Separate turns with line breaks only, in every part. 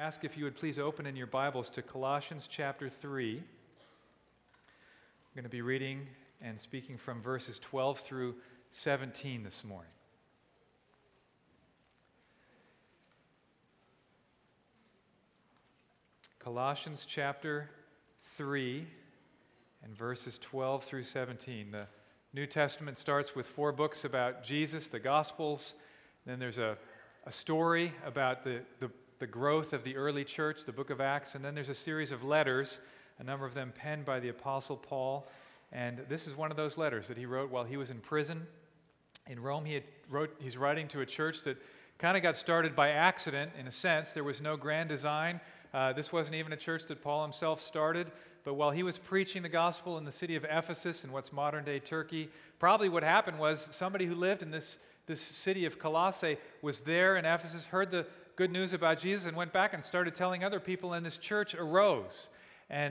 ask if you would please open in your Bibles to Colossians chapter 3. I'm going to be reading and speaking from verses 12 through 17 this morning. Colossians chapter 3 and verses 12 through 17. The New Testament starts with 4 books about Jesus, the Gospels. Then there's a story about the growth of the early church, the book of Acts. And then there's a series of letters, a number of them penned by the Apostle Paul. And this is one of those letters that he wrote while he was in prison. In Rome, he's writing to a church that kind of got started by accident, in a sense. There was no grand design. This wasn't even a church that Paul himself started. But while he was preaching the gospel in the city of Ephesus in what's modern-day Turkey, probably what happened was somebody who lived in this city of Colossae was there in Ephesus, heard the good news about Jesus, and went back and started telling other people, and this church arose. And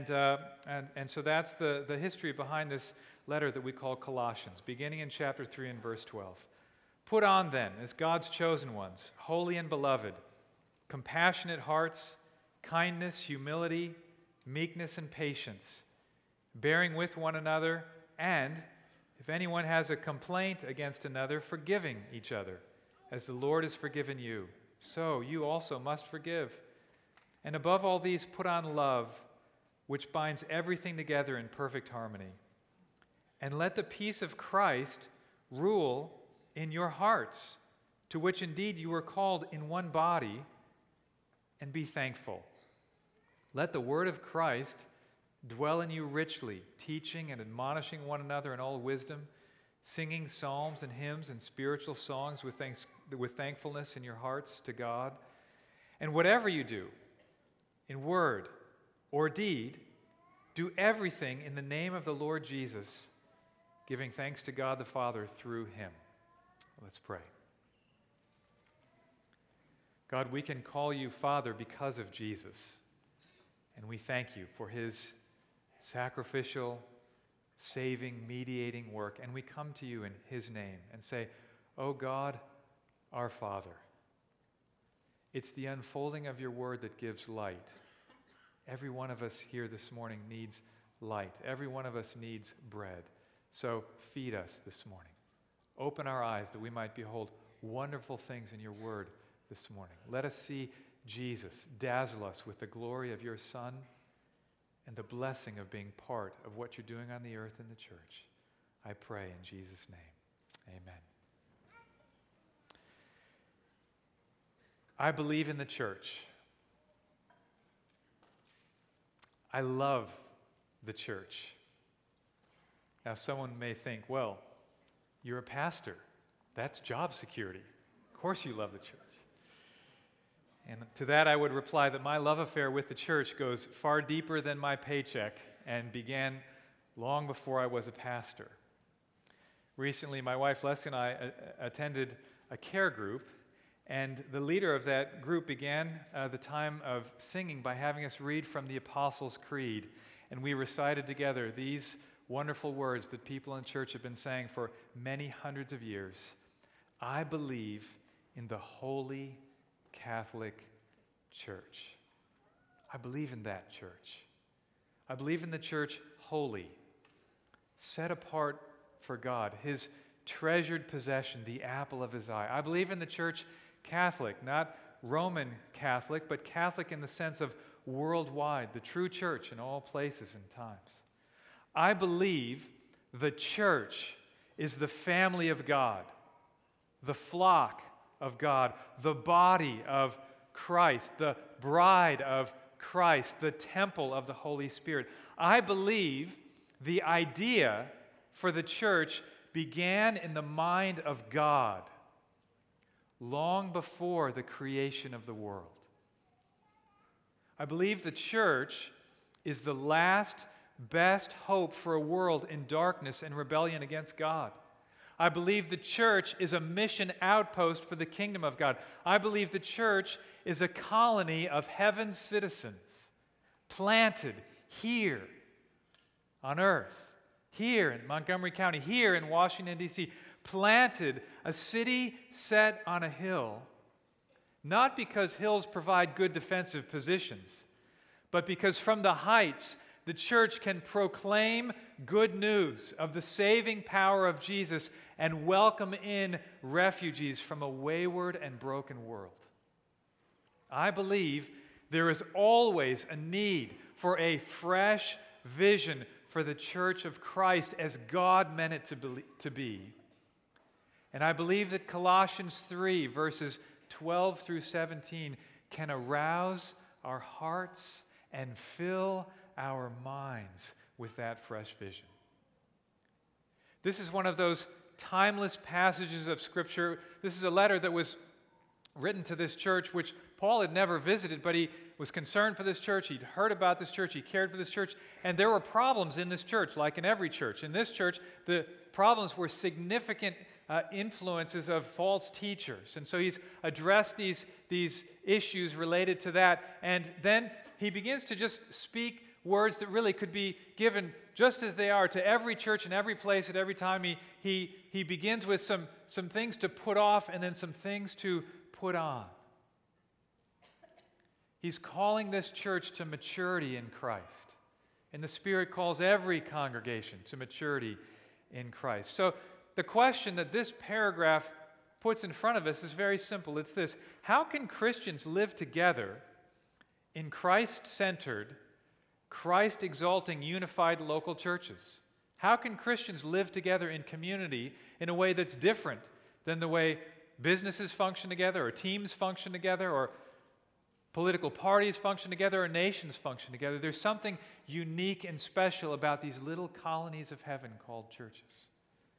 so that's the history behind this letter that we call Colossians, beginning in chapter 3 and verse 12. Put on then, as God's chosen ones, holy and beloved, compassionate hearts, kindness, humility, meekness, and patience, bearing with one another, and if anyone has a complaint against another, forgiving each other, as the Lord has forgiven you, so you also must forgive. And above all these, put on love, which binds everything together in perfect harmony. And let the peace of Christ rule in your hearts, to which indeed you were called in one body, and be thankful. Let the word of Christ dwell in you richly, teaching and admonishing one another in all wisdom, singing psalms and hymns and spiritual songs with thankfulness in your hearts to God. And whatever you do, in word or deed, do everything in the name of the Lord Jesus, giving thanks to God the Father through him. Let's pray. God, we can call you Father because of Jesus. And we thank you for his sacrificial, saving, mediating work. And we come to you in his name and say, "Oh God, our Father." It's the unfolding of your word that gives light. Every one of us here this morning needs light. Every one of us needs bread. So feed us this morning. Open our eyes that we might behold wonderful things in your word this morning. Let us see Jesus, dazzle us with the glory of your Son and the blessing of being part of what you're doing on the earth in the church. I pray in Jesus' name. Amen. I believe in the church. I love the church. Now, someone may think, well, you're a pastor. That's job security. Of course you love the church. And to that I would reply that my love affair with the church goes far deeper than my paycheck and began long before I was a pastor. Recently, my wife Leslie and I attended a care group, and the leader of that group began the time of singing by having us read from the Apostles' Creed. And we recited together these wonderful words that people in church have been saying for many hundreds of years. I believe in the Holy Catholic Church. I believe in that church. I believe in the church holy, set apart for God, his treasured possession, the apple of his eye. I believe in the church Catholic, not Roman Catholic, but Catholic in the sense of worldwide, the true church in all places and times. I believe the church is the family of God, the flock of God, the body of Christ, the bride of Christ, the temple of the Holy Spirit. I believe the idea for the church began in the mind of God long before the creation of the world. I believe the church is the last best hope for a world in darkness and rebellion against God. I believe the church is a mission outpost for the kingdom of God. I believe the church is a colony of heaven's citizens planted here on earth, here in Montgomery County, here in Washington, D.C., planted, a city set on a hill, not because hills provide good defensive positions, but because from the heights, the church can proclaim good news of the saving power of Jesus and welcome in refugees from a wayward and broken world. I believe there is always a need for a fresh vision for the church of Christ as God meant it to be. And I believe that Colossians 3, verses 12 through 17, can arouse our hearts and fill our minds with that fresh vision. This is one of those timeless passages of Scripture. This is a letter that was written to this church, which Paul had never visited, but he was concerned for this church. He'd heard about this church. He cared for this church. And there were problems in this church, like in every church. In this church, the problems were significant influences of false teachers. And so he's addressed these issues related to that. And then he begins to just speak words that really could be given just as they are to every church and every place at every time. He begins with some things to put off and then some things to put on. He's calling this church to maturity in Christ. And the Spirit calls every congregation to maturity in Christ. So the question that this paragraph puts in front of us is very simple. It's this: how can Christians live together in Christ-centered, Christ-exalting, unified local churches? How can Christians live together in community in a way that's different than the way businesses function together, or teams function together, or political parties function together, or nations function together? There's something unique and special about these little colonies of heaven called churches.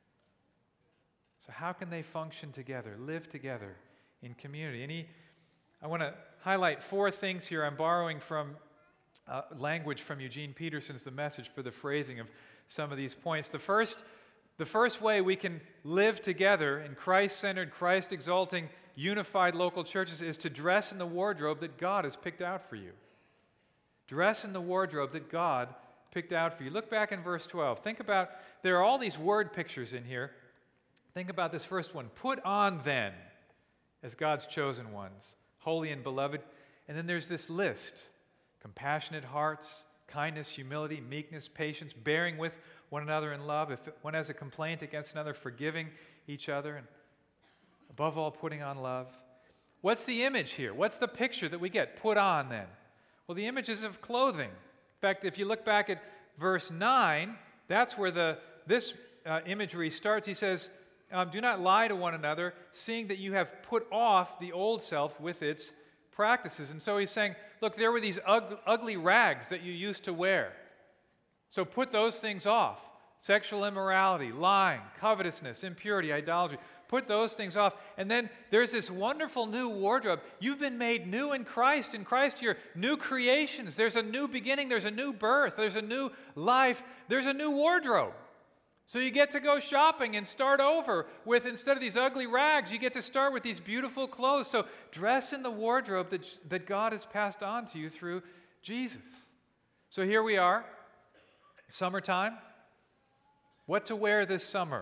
So how can they function together, live together in community? I want to highlight 4 things here. I'm borrowing from language from Eugene Peterson's The Message for the phrasing of some of these points. The first way we can live together in Christ-centered, Christ-exalting, unified local churches is to dress in the wardrobe that God has picked out for you. Dress in the wardrobe that God picked out for you. Look back in verse 12. Think about, there are all these word pictures in here. Think about this first one. Put on then, as God's chosen ones, holy and beloved. And then there's this list: compassionate hearts, kindness, humility, meekness, patience, bearing with one another in love. If one has a complaint against another, forgiving each other, and above all, putting on love. What's the image here? What's the picture that we get? Put on then. Well, the image is of clothing. In fact, if you look back at verse 9, that's where this imagery starts. He says, do not lie to one another, seeing that you have put off the old self with its practices. And so he's saying, look, there were these ugly rags that you used to wear. So put those things off. Sexual immorality, lying, covetousness, impurity, idolatry. Put those things off. And then there's this wonderful new wardrobe. You've been made new in Christ. In Christ, you're new creations. There's a new beginning. There's a new birth. There's a new life. There's a new wardrobe. So you get to go shopping and start over with, instead of these ugly rags, you get to start with these beautiful clothes. So dress in the wardrobe that God has passed on to you through Jesus. So here we are, summertime. What to wear this summer?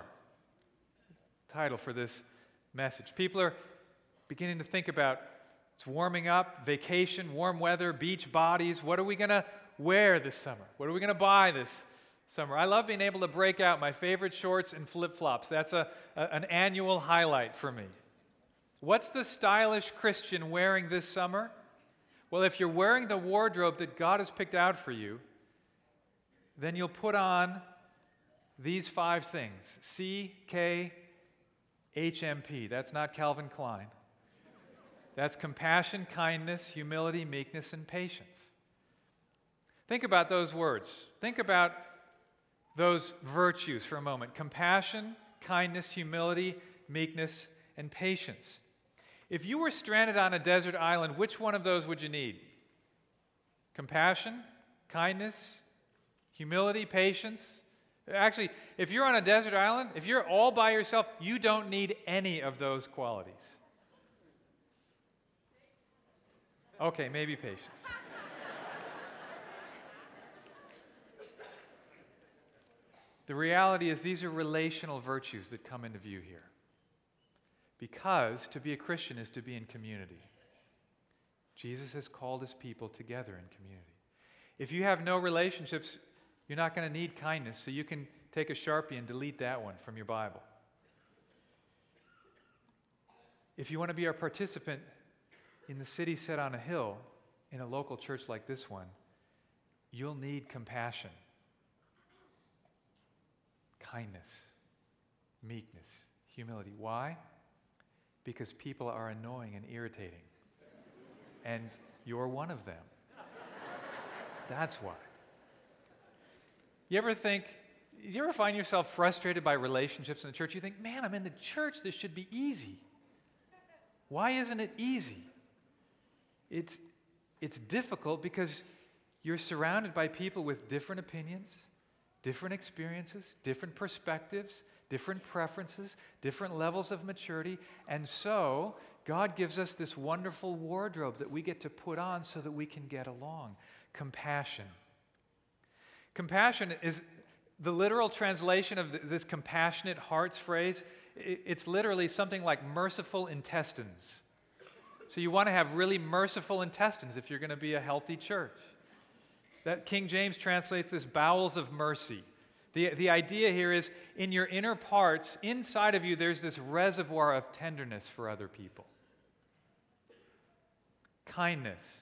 Title for this message. People are beginning to think about, it's warming up, vacation, warm weather, beach bodies. What are we going to wear this summer? What are we going to buy this summer? I love being able to break out my favorite shorts and flip-flops. That's an annual highlight for me. What's the stylish Christian wearing this summer? Well, if you're wearing the wardrobe that God has picked out for you, then you'll put on these 5 things. CKHMP. That's not Calvin Klein. That's compassion, kindness, humility, meekness, and patience. Think about those words. Think about those virtues for a moment: compassion, kindness, humility, meekness, and patience. If you were stranded on a desert island, which one of those would you need? Compassion, kindness, humility, patience? Actually, if you're on a desert island, if you're all by yourself, you don't need any of those qualities. Okay, maybe patience. The reality is these are relational virtues that come into view here. Because to be a Christian is to be in community. Jesus has called his people together in community. If you have no relationships, you're not going to need kindness, so you can take a Sharpie and delete that one from your Bible. If you want to be a participant in the city set on a hill in a local church like this one, you'll need compassion, kindness, meekness, humility. Why? Because people are annoying and irritating. And you're one of them. That's why. You ever find yourself frustrated by relationships in the church? You think, man, I'm in the church, this should be easy. Why isn't it easy? It's difficult because you're surrounded by people with different opinions, different experiences, different perspectives, different preferences, different levels of maturity, and so God gives us this wonderful wardrobe that we get to put on so that we can get along. Compassion. Compassion is the literal translation of this compassionate hearts phrase. It's literally something like merciful intestines. So you want to have really merciful intestines if you're going to be a healthy church. That King James translates this bowels of mercy. The idea here is in your inner parts, inside of you, there's this reservoir of tenderness for other people. Kindness.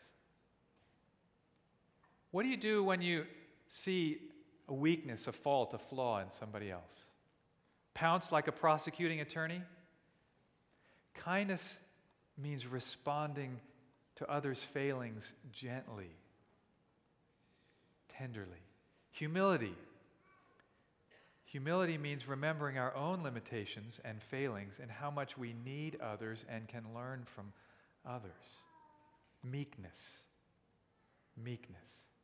What do you do when you see a weakness, a fault, a flaw in somebody else? Pounce like a prosecuting attorney? Kindness means responding to others' failings gently, tenderly. Humility. Humility means remembering our own limitations and failings and how much we need others and can learn from others. Meekness. Meekness.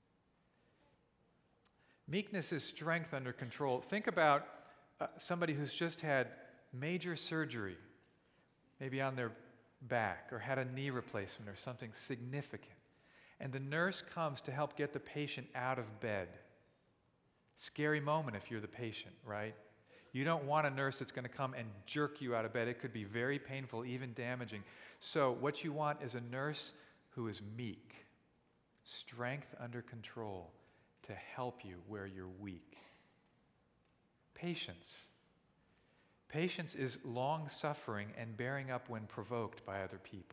Meekness is strength under control. Think about somebody who's just had major surgery, maybe on their back, or had a knee replacement or something significant. And the nurse comes to help get the patient out of bed. Scary moment if you're the patient, right? You don't want a nurse that's going to come and jerk you out of bed. It could be very painful, even damaging. So what you want is a nurse who is meek, strength under control to help you where you're weak. Patience. Patience is long-suffering and bearing up when provoked by other people.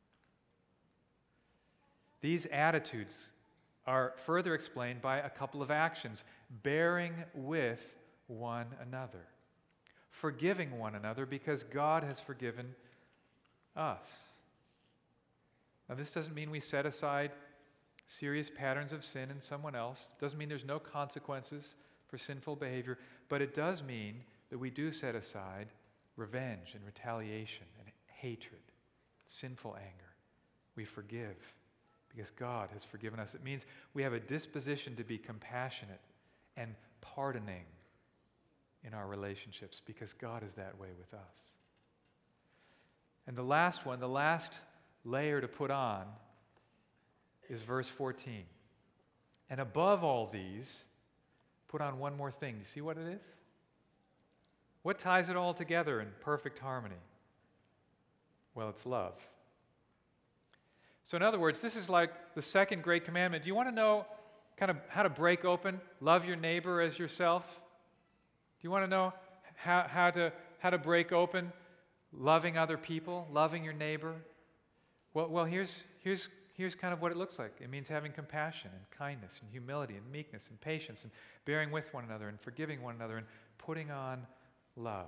These attitudes are further explained by a couple of actions. Bearing with one another. Forgiving one another because God has forgiven us. Now, this doesn't mean we set aside serious patterns of sin in someone else. It doesn't mean there's no consequences for sinful behavior, but it does mean that we do set aside revenge and retaliation and hatred, sinful anger. We forgive because God has forgiven us. It means we have a disposition to be compassionate and pardoning in our relationships because God is that way with us. And the last one, the last layer to put on is verse 14. And above all these, put on one more thing. Do you see what it is? What ties it all together in perfect harmony? Well, it's love. So in other words, this is like the second great commandment. Do you want to know kind of how to break open, love your neighbor as yourself? Do you want to know how to break open loving other people, loving your neighbor? Well, here's kind of what it looks like. It means having compassion and kindness and humility and meekness and patience and bearing with one another and forgiving one another and putting on love.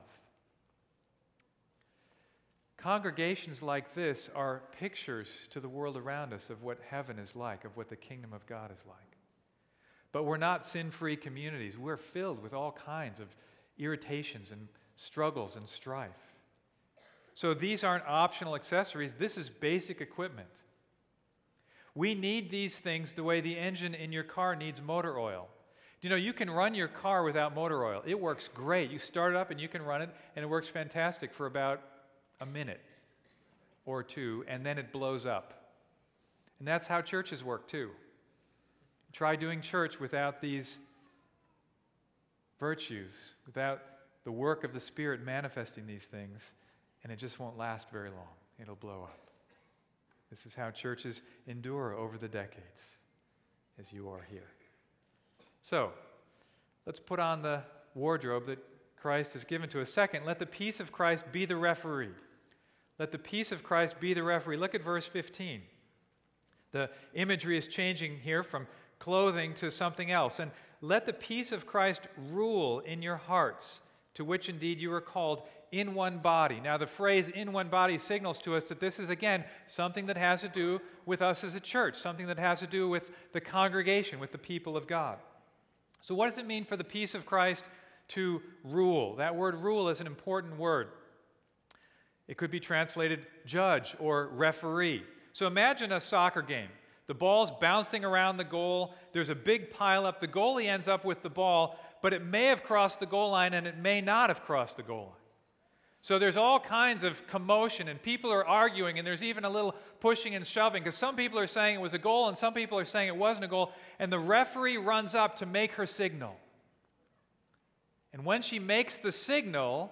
Congregations like this are pictures to the world around us of what heaven is like, of what the kingdom of God is like. But we're not sin-free communities. We're filled with all kinds of irritations and struggles and strife. So these aren't optional accessories. This is basic equipment. We need these things the way the engine in your car needs motor oil. You know, you can run your car without motor oil. It works great. You start it up and you can run it, and it works fantastic for about a minute or two, and then it blows up. And that's how churches work too. Try doing church without these virtues, without the work of the Spirit manifesting these things, and it just won't last very long. It'll blow up. This is how churches endure over the decades, as you are here. So, let's put on the wardrobe that Christ has given to us. Second, let the peace of Christ be the referee. Let the peace of Christ be the referee. Look at verse 15. The imagery is changing here from clothing to something else. And let the peace of Christ rule in your hearts, to which indeed you are called, in one body. Now, the phrase in one body signals to us that this is, again, something that has to do with us as a church, something that has to do with the congregation, with the people of God. So, what does it mean for the peace of Christ to rule? That word rule is an important word. It could be translated judge or referee. So, imagine a soccer game. The ball's bouncing around the goal. There's a big pileup. The goalie ends up with the ball, but it may have crossed the goal line and it may not have crossed the goal line. So there's all kinds of commotion, and people are arguing, and there's even a little pushing and shoving, because some people are saying it was a goal, and some people are saying it wasn't a goal, and the referee runs up to make her signal. And when she makes the signal,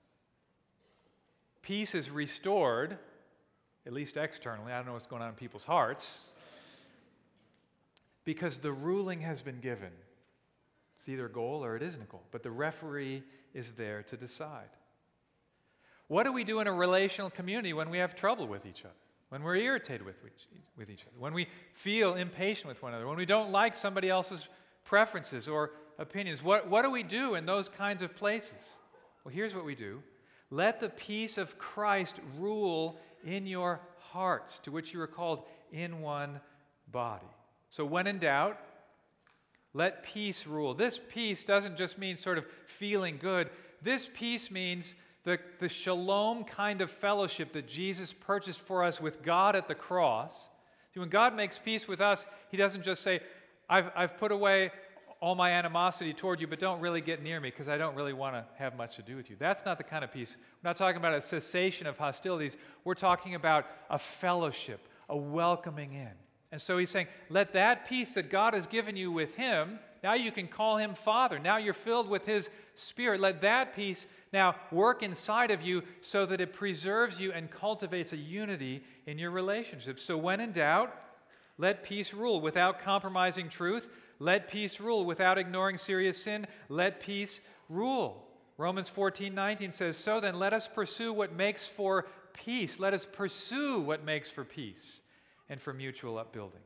peace is restored, at least externally. I don't know what's going on in people's hearts, because the ruling has been given. It's either a goal or it isn't a goal, but the referee is there to decide. What do we do in a relational community when we have trouble with each other? When we're irritated with each other? When we feel impatient with one another? When we don't like somebody else's preferences or opinions? What do we do in those kinds of places? Well, here's what we do. Let the peace of Christ rule in your hearts, to which you are called in one body. So when in doubt, let peace rule. This peace doesn't just mean sort of feeling good. This peace means the shalom kind of fellowship that Jesus purchased for us with God at the cross. See, when God makes peace with us, He doesn't just say, I've put away all my animosity toward you, but don't really get near me because I don't really want to have much to do with you. That's not the kind of peace. We're not talking about a cessation of hostilities. We're talking about a fellowship, a welcoming in. And so He's saying, let that peace that God has given you with Him, now you can call Him Father. Now you're filled with His Spirit. Let that peace now work inside of you so that it preserves you and cultivates a unity in your relationships. So when in doubt, let peace rule without compromising truth. Let peace rule without ignoring serious sin. Let peace rule. Romans 14:19 says, so then let us pursue what makes for peace. Let us pursue what makes for peace and for mutual upbuilding.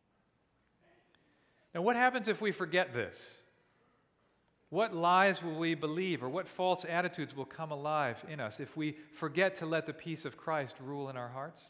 Now, what happens if we forget this? What lies will we believe, or what false attitudes will come alive in us if we forget to let the peace of Christ rule in our hearts?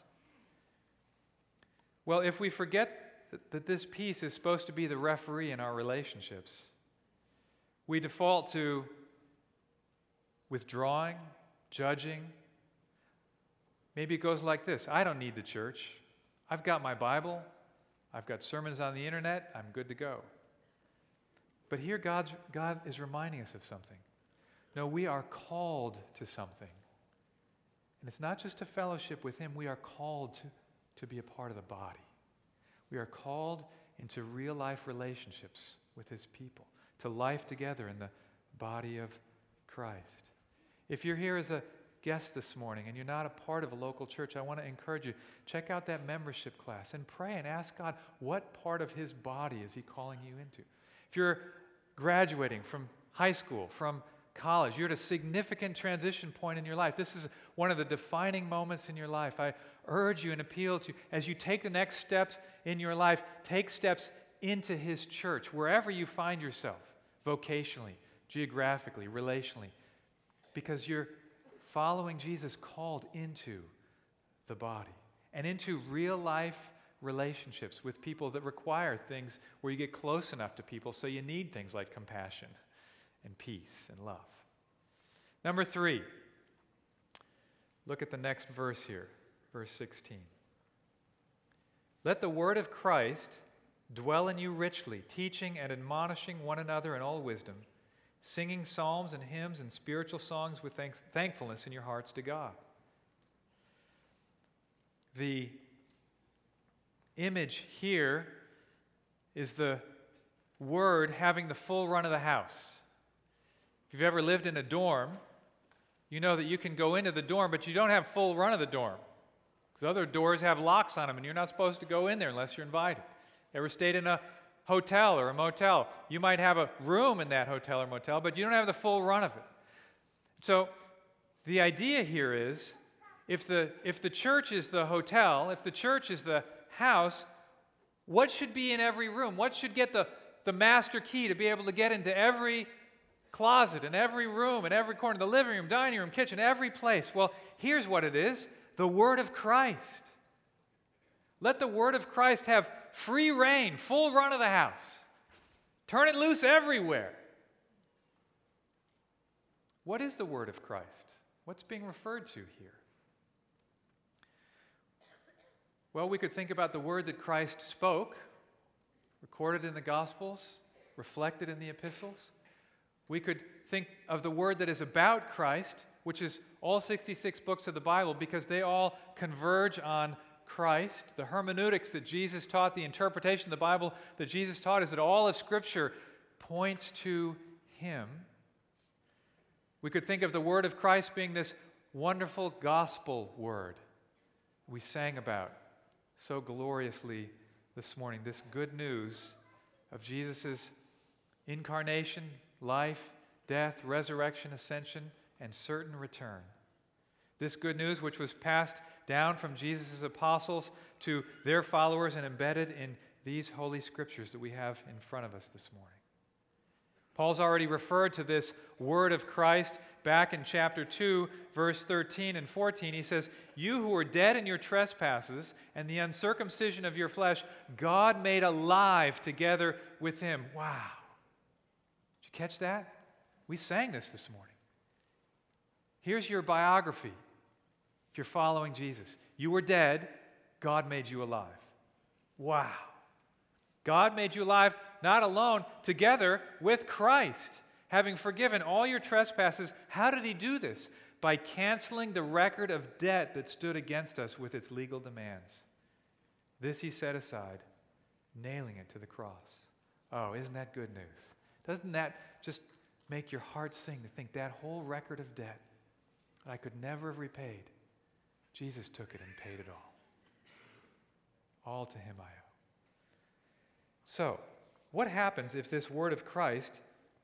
Well, if we forget that this peace is supposed to be the referee in our relationships, we default to withdrawing, judging. Maybe it goes like this: I don't need the church. I've got my Bible. I've got sermons on the internet. I'm good to go. But here God is reminding us of something. No, we are called to something. And it's not just a fellowship with Him. We are called to be a part of the body. We are called into real-life relationships with His people, to life together in the body of Christ. If you're here as a guest this morning and you're not a part of a local church, I want to encourage you, check out that membership class and pray and ask God, what part of His body is He calling you into? If you're graduating from high school, from college, you're at a significant transition point in your life. This is one of the defining moments in your life. I urge you and appeal to you, as you take the next steps in your life, take steps into His church, wherever you find yourself, vocationally, geographically, relationally, because you're following Jesus called into the body and into real life relationships with people that require things where you get close enough to people, so you need things like compassion and peace and love. Number 3, look at the next verse here, verse 16. Let the word of Christ dwell in you richly, teaching and admonishing one another in all wisdom, singing psalms and hymns and spiritual songs with thankfulness in your hearts to God. The image here is the word having the full run of the house. If you've ever lived in a dorm, you know that you can go into the dorm, but you don't have full run of the dorm. Because other doors have locks on them, and you're not supposed to go in there unless you're invited. Ever stayed in a hotel or a motel? You might have a room in that hotel or motel, but you don't have the full run of it. So the idea here is, if the church is the hotel, if the church is the house, what should be in every room? What should get the master key to be able to get into every closet, in every room, in every corner, the living room, dining room, kitchen, every place? Well, here's what it is: the Word of Christ. Let the Word of Christ have free reign, full run of the house. Turn it loose everywhere. What is the Word of Christ? What's being referred to here? Well, we could think about the word that Christ spoke, recorded in the Gospels, reflected in the epistles. We could think of the word that is about Christ, which is all 66 books of the Bible, because they all converge on Christ. The hermeneutics that Jesus taught, the interpretation of the Bible that Jesus taught, is that all of Scripture points to Him. We could think of the word of Christ being this wonderful gospel word we sang about so gloriously this morning, this good news of Jesus' incarnation, life, death, resurrection, ascension, and certain return. This good news, which was passed down from Jesus' apostles to their followers and embedded in these holy scriptures that we have in front of us this morning. Paul's already referred to this word of Christ back in chapter 2, verse 13 and 14. He says, "You who were dead in your trespasses and the uncircumcision of your flesh, God made alive together with Him." Wow. Did you catch that? We sang this morning. Here's your biography if you're following Jesus. You were dead, God made you alive. Wow. God made you alive, not alone, together with Christ, having forgiven all your trespasses. How did He do this? By canceling the record of debt that stood against us with its legal demands. This He set aside, nailing it to the cross. Oh, isn't that good news? Doesn't that just make your heart sing to think that whole record of debt that I could never have repaid, Jesus took it and paid it all. All to Him I owe. So, what happens if this word of Christ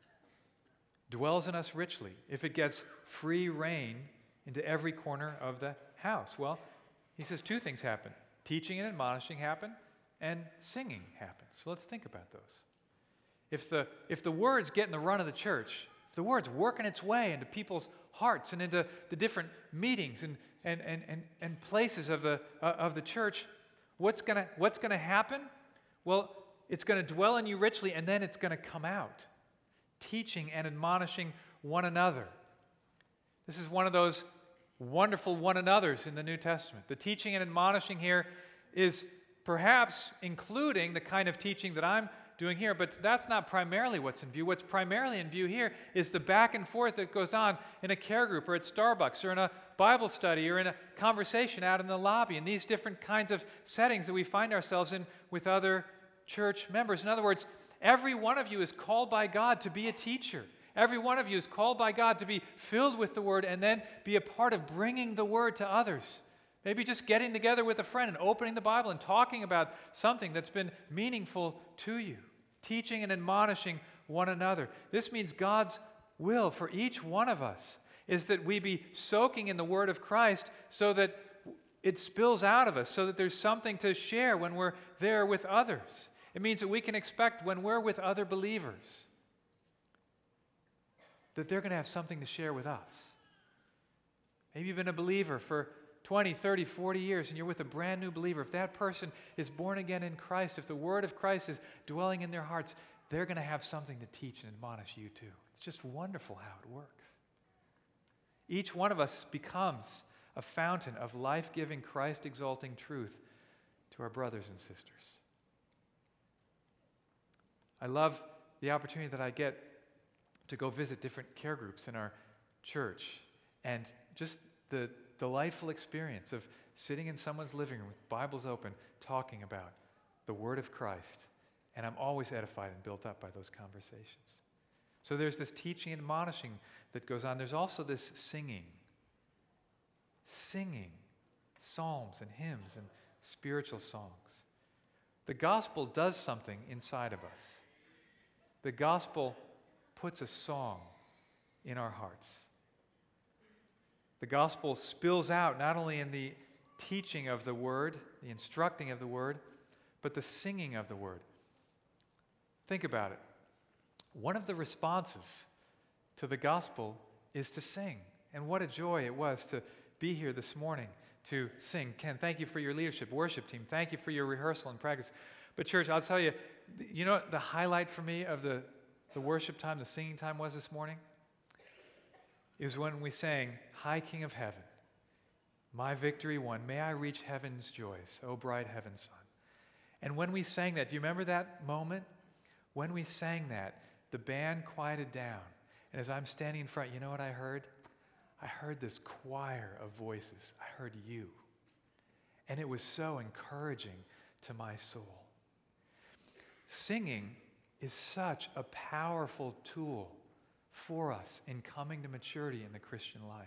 dwells in us richly, if it gets free reign into every corner of the house? Well, he says two things happen. Teaching and admonishing happen, and singing happens. So let's think about those. If the word's getting the run of the church, if the word's working its way into people's hearts and into the different meetings and places of the church, what's gonna happen? Well, it's going to dwell in you richly, and then it's going to come out, teaching and admonishing one another. This is one of those wonderful one another's in the New Testament. The teaching and admonishing here is perhaps including the kind of teaching that I'm doing here, but that's not primarily what's in view. What's primarily in view here is the back and forth that goes on in a care group or at Starbucks or in a Bible study or in a conversation out in the lobby, in these different kinds of settings that we find ourselves in with other church members. In other words, every one of you is called by God to be a teacher. Every one of you is called by God to be filled with the Word and then be a part of bringing the Word to others. Maybe just getting together with a friend and opening the Bible and talking about something that's been meaningful to you. Teaching and admonishing one another. This means God's will for each one of us is that we be soaking in the Word of Christ so that it spills out of us, so that there's something to share when we're there with others. It means that we can expect when we're with other believers that they're going to have something to share with us. Maybe you've been a believer for 20, 30, 40 years, and you're with a brand new believer. If that person is born again in Christ, if the word of Christ is dwelling in their hearts, they're going to have something to teach and admonish you too. It's just wonderful how it works. Each one of us becomes a fountain of life-giving, Christ-exalting truth to our brothers and sisters. I love the opportunity that I get to go visit different care groups in our church, and just the delightful experience of sitting in someone's living room with Bibles open, talking about the Word of Christ. And I'm always edified and built up by those conversations. So there's this teaching and admonishing that goes on. There's also this singing. Singing. psalms and hymns and spiritual songs. The gospel does something inside of us. The gospel puts a song in our hearts. The gospel spills out not only in the teaching of the word, the instructing of the word, but the singing of the word. Think about it. One of the responses to the gospel is to sing. And what a joy it was to be here this morning to sing. Ken, thank you for your leadership. Worship team, thank you for your rehearsal and practice. But church, I'll tell you, you know what the highlight for me of the worship time, the singing time was this morning? It was when we sang, High King of Heaven, my victory won. May I reach heaven's joys, O bright heaven's son. And when we sang that, do you remember that moment? When we sang that, the band quieted down. And as I'm standing in front, you know what I heard? I heard this choir of voices. I heard you. And it was so encouraging to my soul. Singing is such a powerful tool for us in coming to maturity in the Christian life.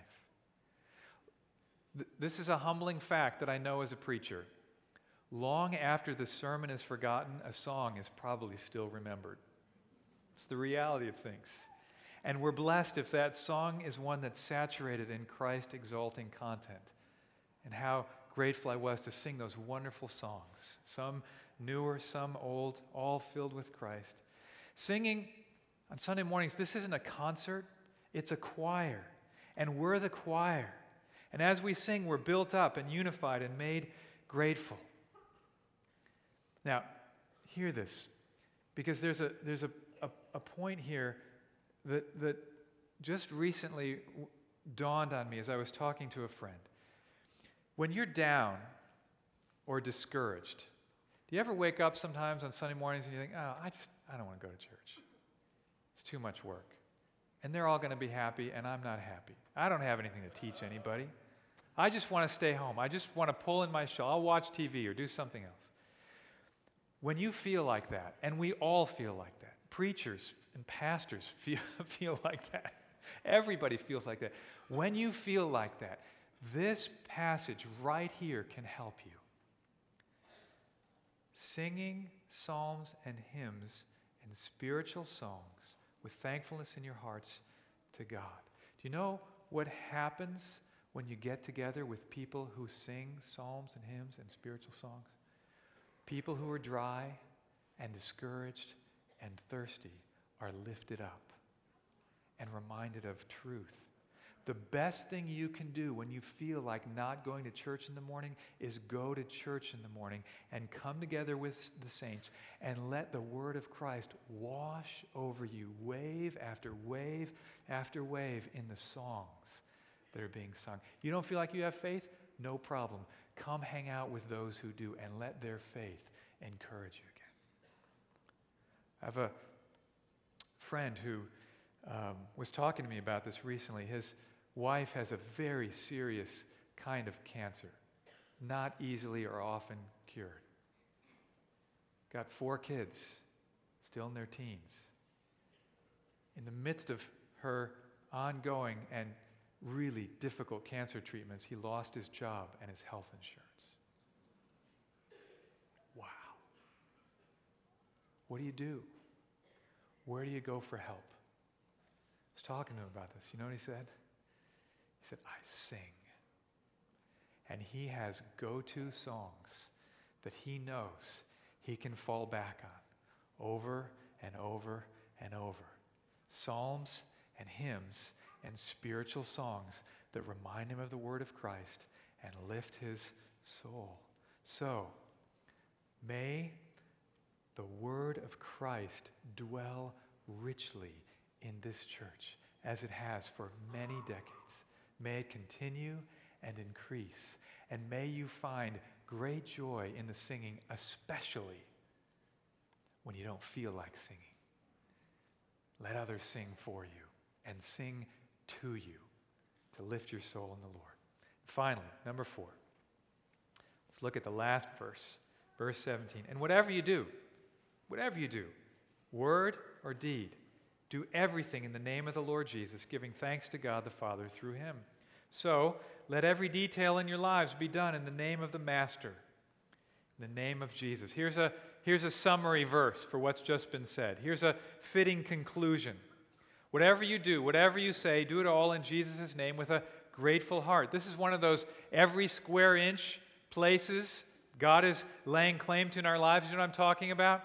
This is a humbling fact that I know as a preacher. Long after the sermon is forgotten, a song is probably still remembered. It's the reality of things. And we're blessed if that song is one that's saturated in Christ-exalting content. And how grateful I was to sing those wonderful songs. Some newer, some old, all filled with Christ. Singing on Sunday mornings, this isn't a concert, it's a choir. And we're the choir. And as we sing, we're built up and unified and made grateful. Now, hear this, because there's a point here that just recently dawned on me as I was talking to a friend. When you're down or discouraged, do you ever wake up sometimes on Sunday mornings and you think, I don't want to go to church. It's too much work. And they're all going to be happy, and I'm not happy. I don't have anything to teach anybody. I just want to stay home. I just want to pull in my shawl. I'll watch TV or do something else. When you feel like that, and we all feel like that, preachers and pastors feel like that. Everybody feels like that. When you feel like that, this passage right here can help you. Singing psalms and hymns and spiritual songs with thankfulness in your hearts to God. Do you know what happens when you get together with people who sing psalms and hymns and spiritual songs? People who are dry and discouraged and thirsty are lifted up and reminded of truth. The best thing you can do when you feel like not going to church in the morning is go to church in the morning and come together with the saints and let the word of Christ wash over you, wave after wave after wave in the songs that are being sung. You don't feel like you have faith? No problem. Come hang out with those who do and let their faith encourage you again. I have a friend who was talking to me about this recently. His wife has a very serious kind of cancer, not easily or often cured. Got 4 kids, still in their teens. In the midst of her ongoing and really difficult cancer treatments, he lost his job and his health insurance. Wow. What do you do? Where do you go for help? I was talking to him about this. You know what he said? He said, I sing. And he has go-to songs that he knows he can fall back on over and over and over. Psalms and hymns and spiritual songs that remind him of the word of Christ and lift his soul. So, may the word of Christ dwell richly in this church as it has for many decades. May it continue and increase. And may you find great joy in the singing, especially when you don't feel like singing. Let others sing for you and sing to you to lift your soul in the Lord. Finally, number 4. Let's look at the last verse, verse 17. And whatever you do, word or deed, do everything in the name of the Lord Jesus, giving thanks to God the Father through him. So let every detail in your lives be done in the name of the Master, in the name of Jesus. Here's a summary verse for what's just been said. Here's a fitting conclusion. Whatever you do, whatever you say, do it all in Jesus' name with a grateful heart. This is one of those every square inch places God is laying claim to in our lives. You know what I'm talking about?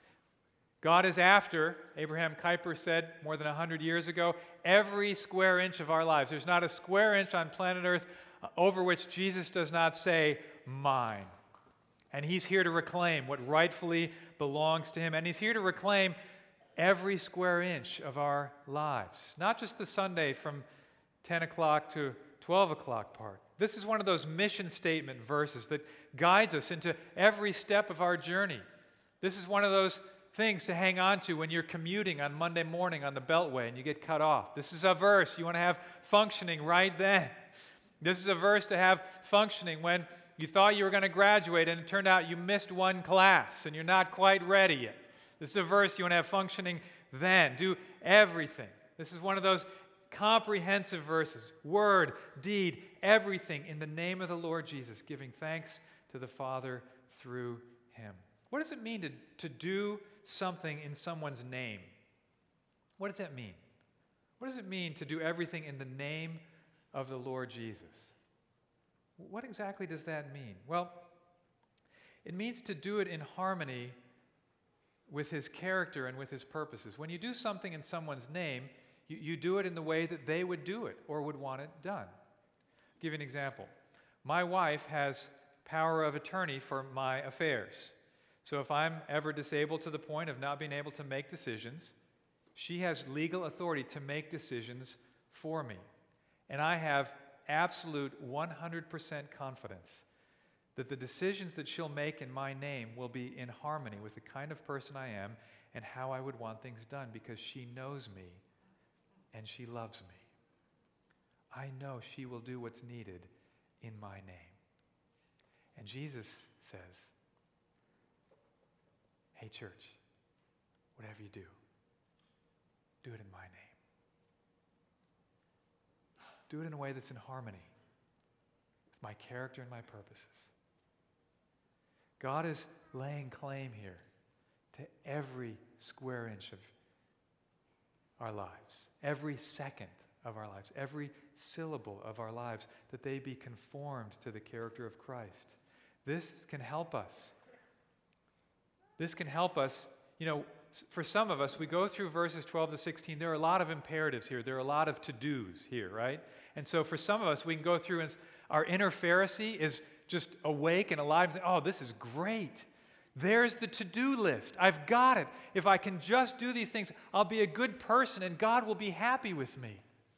God is after, Abraham Kuyper said more than 100 years ago, every square inch of our lives. There's not a square inch on planet Earth over which Jesus does not say, mine. And he's here to reclaim what rightfully belongs to him. And he's here to reclaim every square inch of our lives, not just the Sunday from 10 o'clock to 12 o'clock part. This is one of those mission statement verses that guides us into every step of our journey. This is one of those things to hang on to when you're commuting on Monday morning on the Beltway and you get cut off. This is a verse you want to have functioning right then. This is a verse to have functioning when you thought you were going to graduate and it turned out you missed one class and you're not quite ready yet. This is a verse you want to have functioning then. Do everything. This is one of those comprehensive verses. Word, deed, everything in the name of the Lord Jesus, giving thanks to the Father through him. What does it mean to do something in someone's name? What does that mean? What does it mean to do everything in the name of the Lord Jesus? What exactly does that mean? Well, it means to do it in harmony with his character and with his purposes. When you do something in someone's name, you do it in the way that they would do it or would want it done. I'll give you an example. My wife has power of attorney for my affairs. So if I'm ever disabled to the point of not being able to make decisions, she has legal authority to make decisions for me. And I have absolute 100% confidence that the decisions that she'll make in my name will be in harmony with the kind of person I am and how I would want things done, because she knows me and she loves me. I know she will do what's needed in my name. And Jesus says, hey, church, whatever you do it in my name. Do it in a way that's in harmony with my character and my purposes. God is laying claim here to every square inch of our lives, every second of our lives, every syllable of our lives, that they be conformed to the character of Christ. This can help us. This can help us. You know, for some of us, we go through verses 12 to 16. There are a lot of imperatives here. There are a lot of to-dos here, right? And so for some of us, we can go through and our inner Pharisee is just awake and alive and say, oh, this is great. There's the to-do list. I've got it. If I can just do these things, I'll be a good person and God will be happy with me.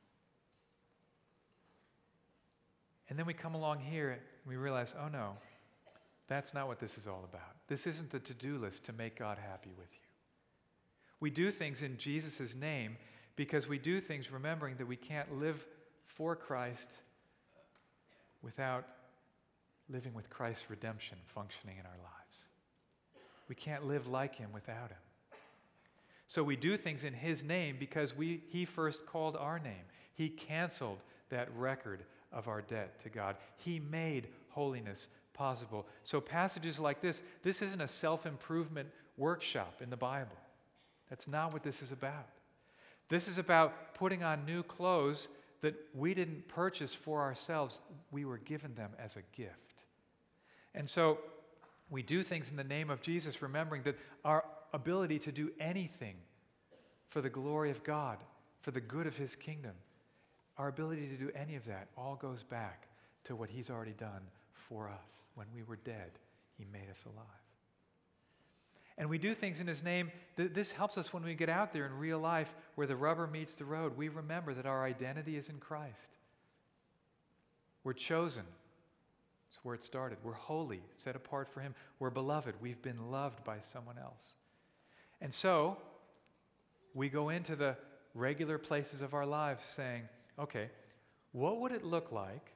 And then we come along here and we realize, oh no, that's not what this is all about. This isn't the to-do list to make God happy with you. We do things in Jesus' name because we do things remembering that we can't live for Christ without living with Christ's redemption functioning in our lives. We can't live like him without him. So we do things in his name because he first called our name. He canceled that record of our debt to God. He made holiness possible. So passages like this isn't a self-improvement workshop in the Bible. That's not what this is about. This is about putting on new clothes that we didn't purchase for ourselves. We were given them as a gift. And so we do things in the name of Jesus, remembering that our ability to do anything for the glory of God, for the good of his kingdom, our ability to do any of that all goes back to what he's already done for us. When we were dead, he made us alive. And we do things in his name. This helps us when we get out there in real life where the rubber meets the road. We remember that our identity is in Christ. We're chosen. That's where it started. We're holy, set apart for him. We're beloved. We've been loved by someone else. And so we go into the regular places of our lives saying, okay, what would it look like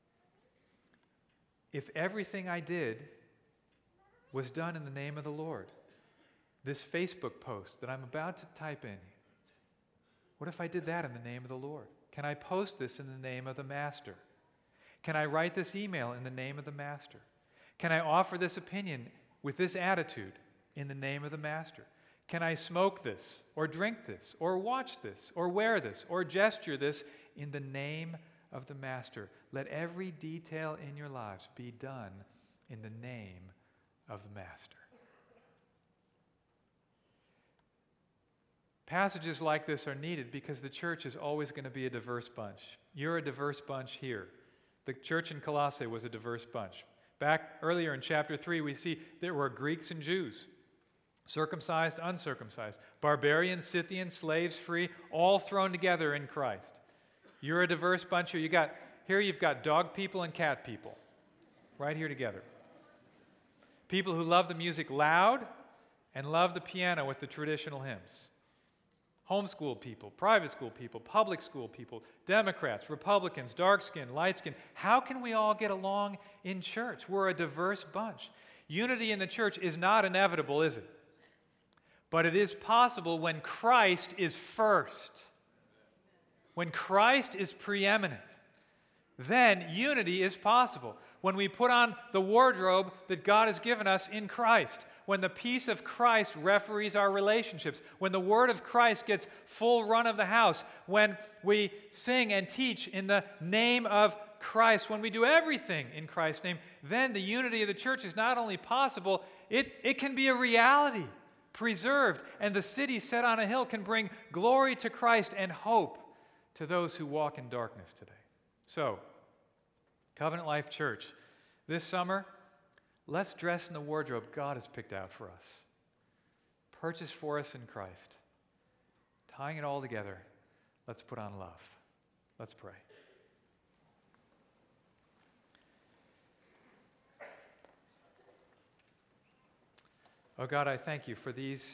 if everything I did was done in the name of the Lord? This Facebook post that I'm about to type in, what if I did that in the name of the Lord? Can I post this in the name of the Master? Can I write this email in the name of the Master? Can I offer this opinion with this attitude in the name of the Master? Can I smoke this, or drink this, or watch this, or wear this, or gesture this in the name of the Master? Let every detail in your lives be done in the name of the Master. Passages like this are needed because the church is always going to be a diverse bunch. You're a diverse bunch here. The church in Colossae was a diverse bunch. Back earlier in chapter 3, we see there were Greeks and Jews, circumcised, uncircumcised, barbarians, Scythians, slaves, free, all thrown together in Christ. You're a diverse bunch here. You've got dog people and cat people right here together. People who love the music loud and love the piano with the traditional hymns. Homeschool people, private school people, public school people, Democrats, Republicans, dark-skinned, light-skinned. How can we all get along in church? We're a diverse bunch. Unity in the church is not inevitable, is it? But it is possible when Christ is first. When Christ is preeminent, then unity is possible. When we put on the wardrobe that God has given us in Christ, when the peace of Christ referees our relationships, when the word of Christ gets full run of the house, when we sing and teach in the name of Christ, when we do everything in Christ's name, then the unity of the church is not only possible, it can be a reality, preserved, and the city set on a hill can bring glory to Christ and hope to those who walk in darkness today. So, Covenant Life Church, this summer, let's dress in the wardrobe God has picked out for us, purchased for us in Christ. Tying it all together, let's put on love. Let's pray. Oh God, I thank you for these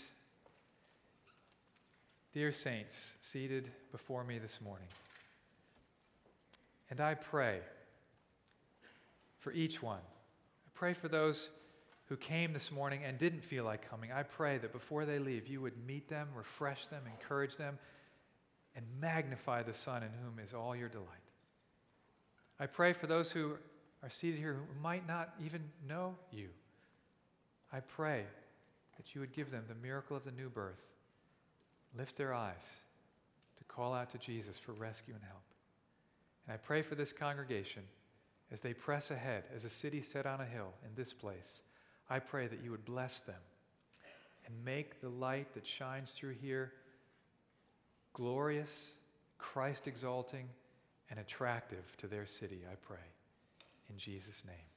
dear saints seated before me this morning. And I pray for each one. I pray for those who came this morning and didn't feel like coming. I pray that before they leave, you would meet them, refresh them, encourage them, and magnify the Son in whom is all your delight. I pray for those who are seated here who might not even know you. I pray that you would give them the miracle of the new birth, lift their eyes to call out to Jesus for rescue and help. And I pray for this congregation as they press ahead as a city set on a hill in this place. I pray that you would bless them and make the light that shines through here glorious, Christ-exalting, and attractive to their city, I pray. In Jesus' name.